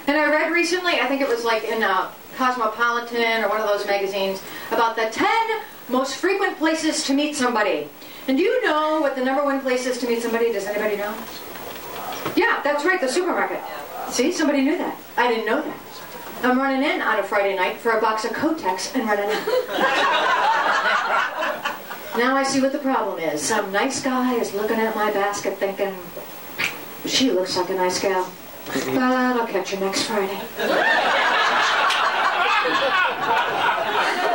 And I read recently, I think it was like in Cosmopolitan or one of those magazines, about the 10 most frequent places to meet somebody. And do you know what the #1 place is to meet somebody? Does anybody know? Yeah, that's right, the supermarket. See, somebody knew that. I didn't know that. I'm running in on a Friday night for a box of Kotex and running out. Now I see what the problem is. Some nice guy is looking at my basket thinking, she looks like a nice gal. But I'll catch her next Friday.